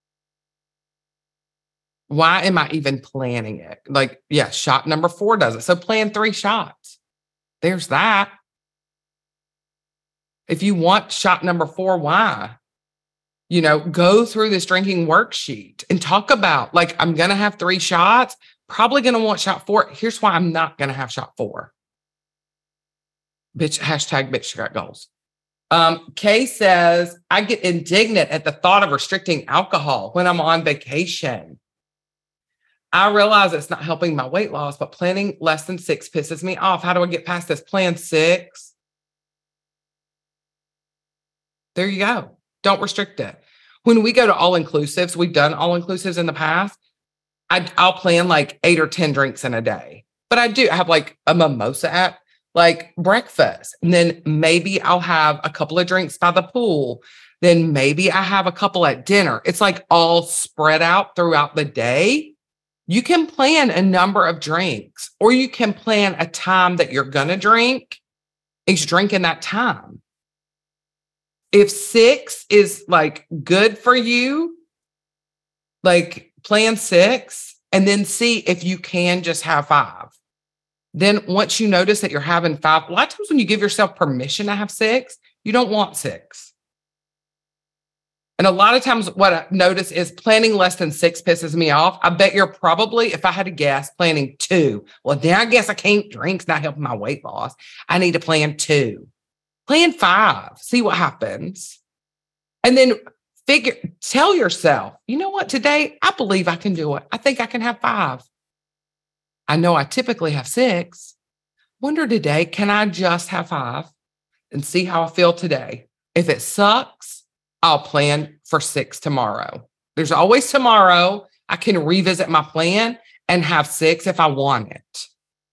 Why am I even planning it? Like, yeah, shot number four does it. So plan three shots. There's that. If you want shot number four, why? You know, go through this drinking worksheet and talk about, like, I'm going to have three shots, probably going to want shot four. Here's why I'm not going to have shot four. Bitch, hashtag bitch got goals. Um, Kay says, I get indignant at the thought of restricting alcohol when I'm on vacation. I realize it's not helping my weight loss, but planning less than six pisses me off. How do I get past this? Plan six. There you go. Don't restrict it. When we go to all-inclusives, we've done all-inclusives in the past, I, I'll plan like eight or ten drinks in a day. But I do have like a mimosa at like breakfast. And then maybe I'll have a couple of drinks by the pool. Then maybe I have a couple at dinner. It's like all spread out throughout the day. You can plan a number of drinks, or you can plan a time that you're going to drink. Each drink in that time. If six is like good for you, like plan six and then see if you can just have five. Then once you notice that you're having five, a lot of times when you give yourself permission to have six, you don't want six. And a lot of times what I notice is planning less than six pisses me off. I bet you're probably, if I had to guess, planning two. Well, then I guess I can't drink. It's not helping my weight loss. I need to plan two. Plan five. See what happens. And then figure, tell yourself, you know what, today I believe I can do it. I think I can have five. I know I typically have six. Wonder today, can I just have five and see how I feel today? If it sucks, I'll plan for six tomorrow. There's always tomorrow. I can revisit my plan and have six if I want it.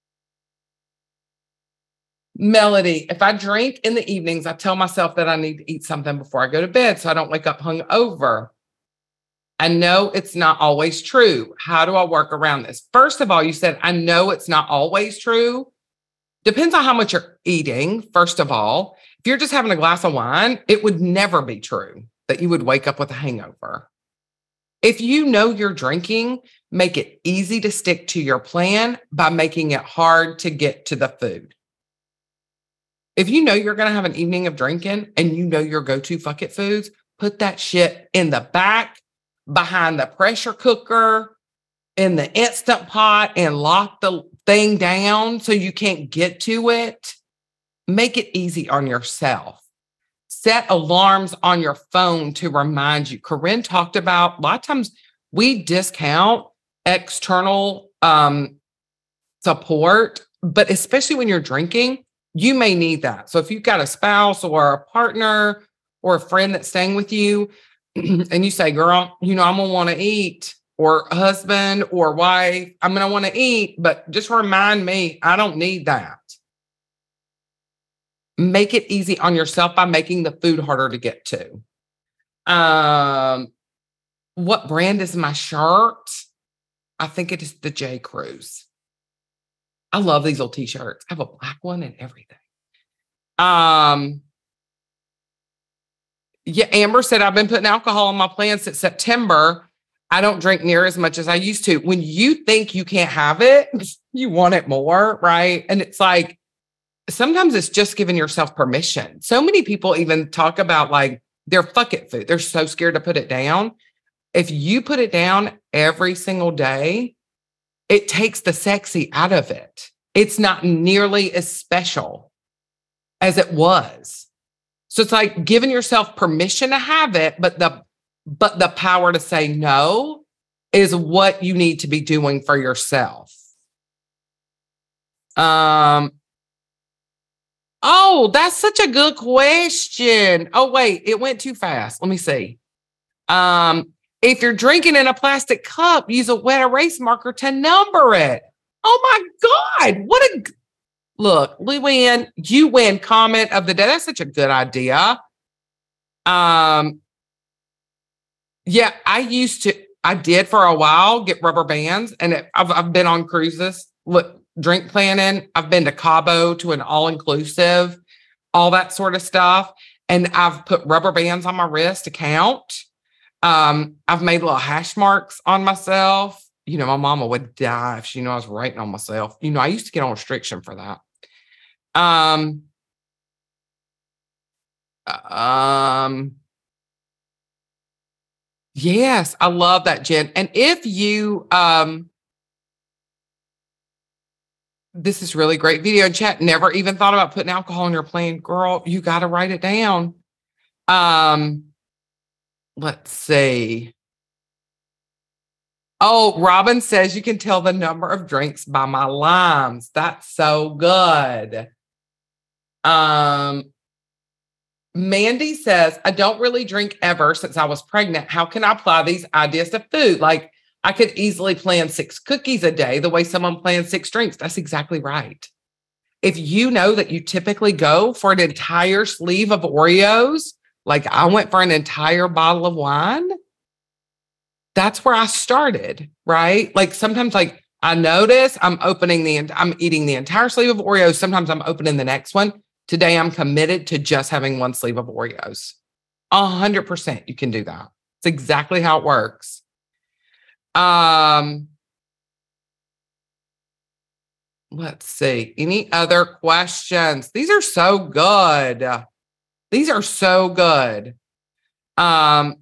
Melody, if I drink in the evenings, I tell myself that I need to eat something before I go to bed so I don't wake up hungover. I know it's not always true. How do I work around this? First of all, you said, I know it's not always true. Depends on how much you're eating, first of all. If you're just having a glass of wine, it would never be true that you would wake up with a hangover. If you know you're drinking, make it easy to stick to your plan by making it hard to get to the food. If you know you're going to have an evening of drinking and you know your go-to fuck it foods, put that shit in the back, behind the pressure cooker, in the Instant Pot, and lock the thing down so you can't get to it. Make it easy on yourself. Set alarms on your phone to remind you. Corinne talked about a lot of times we discount external um, support, but especially when you're drinking, you may need that. So if you've got a spouse or a partner or a friend that's staying with you and you say, girl, you know, I'm going to want to eat, or husband or wife, I'm going to want to eat, but just remind me, I don't need that. Make it easy on yourself by making the food harder to get to. Um, what brand is my shirt? I think it is the J. Crews. I love these little t-shirts. I have a black one and everything. Um, yeah, Amber said, I've been putting alcohol on my plan since September. I don't drink near as much as I used to. When you think you can't have it, you want it more, right? And it's like, sometimes it's just giving yourself permission. So many people even talk about like their fuck it food. They're so scared to put it down. If you put it down every single day, it takes the sexy out of it. It's not nearly as special as it was. So it's like giving yourself permission to have it, but the but the power to say no is what you need to be doing for yourself. Um. Oh, that's such a good question. Oh, wait, it went too fast. Let me see. Um, if you're drinking in a plastic cup, use a wet erase marker to number it. Oh my God. What a look, Luann, you win comment of the day. That's such a good idea. Um, yeah, I used to, I did for a while get rubber bands, and it, I've, I've been on cruises. Look, drink planning. I've been to Cabo to an all-inclusive, all that sort of stuff. And I've put rubber bands on my wrist to count. Um, I've made little hash marks on myself. You know, my mama would die if she knew I was writing on myself. You know, I used to get on restriction for that. Um, um, yes, I love that, Jen. And if you, um, this is really great video in chat. Never even thought about putting alcohol in your plan. Girl, you got to write it down. Um, let's see. Oh, Robin says you can tell the number of drinks by my limes. That's so good. Um, Mandy says, I don't really drink ever since I was pregnant. How can I apply these ideas to food? Like, I could easily plan six cookies a day the way someone plans six drinks. That's exactly right. If you know that you typically go for an entire sleeve of Oreos, like I went for an entire bottle of wine, that's where I started, right? Like sometimes like I notice I'm opening the, I'm eating the entire sleeve of Oreos. Sometimes I'm opening the next one. Today I'm committed to just having one sleeve of Oreos. A hundred percent you can do that. It's exactly how it works. Um, let's see. Any other questions? These are so good. These are so good. Um,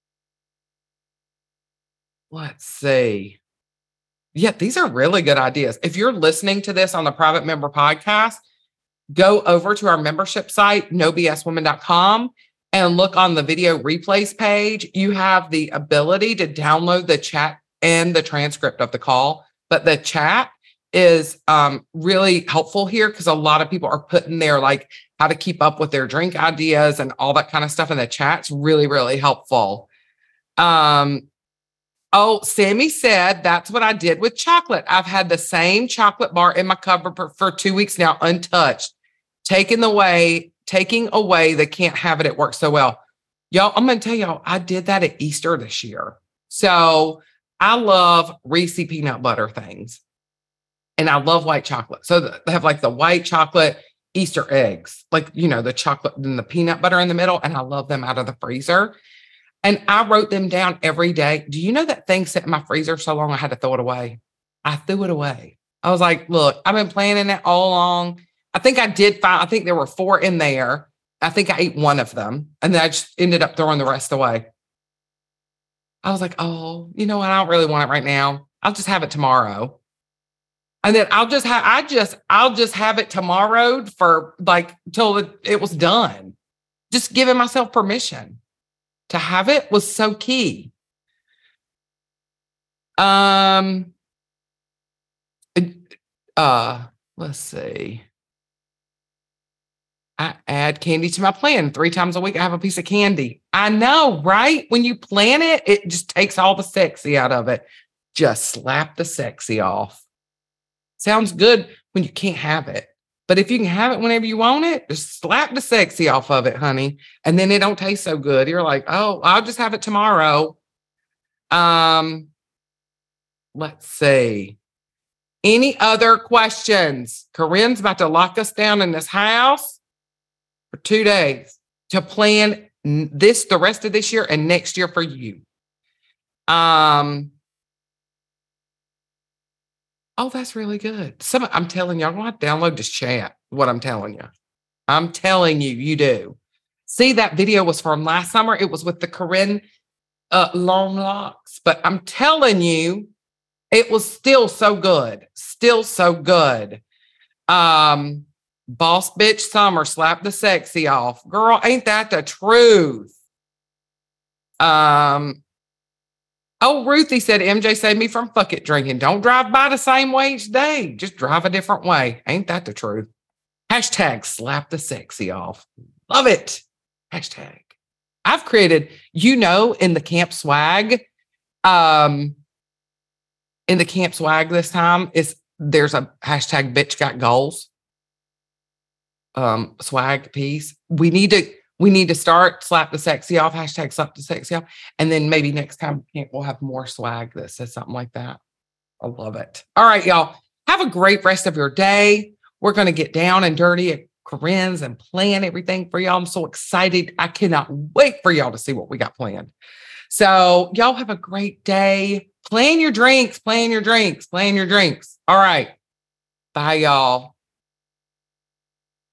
let's see. Yeah, these are really good ideas. If you're listening to this on the private member podcast, go over to our membership site, no b s women dot com, and look on the video replays page. You have the ability to download the chat and the transcript of the call, but the chat is um, really helpful here because a lot of people are putting their like how to keep up with their drink ideas and all that kind of stuff in the chat's really, really helpful. Um, oh, Sammy said that's what I did with chocolate. I've had the same chocolate bar in my cupboard for, for two weeks now, untouched, taking away, taking away the can't have it. It works so well. Y'all, I'm going to tell y'all, I did that at Easter this year. So I love Reese peanut butter things. And I love white chocolate. So they have like the white chocolate Easter eggs, like, you know, the chocolate and the peanut butter in the middle. And I love them out of the freezer. And I wrote them down every day. Do you know that thing sat in my freezer so long I had to throw it away? I threw it away. I was like, look, I've been planning it all along. I think I did find, I think there were four in there. I think I ate one of them. And then I just ended up throwing the rest away. I was like, oh, you know what? I don't really want it right now. I'll just have it tomorrow. And then I'll just have, I just, I'll just have it tomorrow for like, till it, it was done. Just giving myself permission to have it was so key. Um, uh, let's see. I add candy to my plan. Three times a week, I have a piece of candy. I know, right? When you plan it, it just takes all the sexy out of it. Just slap the sexy off. Sounds good when you can't have it. But if you can have it whenever you want it, just slap the sexy off of it, honey. And then it don't taste so good. You're like, oh, I'll just have it tomorrow. Um, let's see. Any other questions? Corinne's about to lock us down in this house for two days to plan this the rest of this year and next year for you. Um, oh, that's really good. Some, I'm telling you, I'm going to download this chat, what I'm telling you. I'm telling you, you do. See, that video was from last summer. It was with the Corinne uh, long locks. But I'm telling you, it was still so good. Still so good. Um, boss bitch summer, slap the sexy off. Girl, ain't that the truth? Um, oh, Ruthie said, M J saved me from fuck it drinking. Don't drive by the same way each day. Just drive a different way. Ain't that the truth? Hashtag slap the sexy off. Love it. Hashtag. I've created, you know, in the camp swag, um, in the camp swag this time is there's a hashtag bitch got goals. Um, swag piece. We need to, we need to start slap the sexy off, hashtag slap the sexy off. And then maybe next time we'll have more swag that says something like that. I love it. All right, y'all. Have a great rest of your day. We're going to get down and dirty at Corinne's and plan everything for y'all. I'm so excited. I cannot wait for y'all to see what we got planned. So y'all have a great day. Plan your drinks, plan your drinks, plan your drinks. All right. Bye, y'all.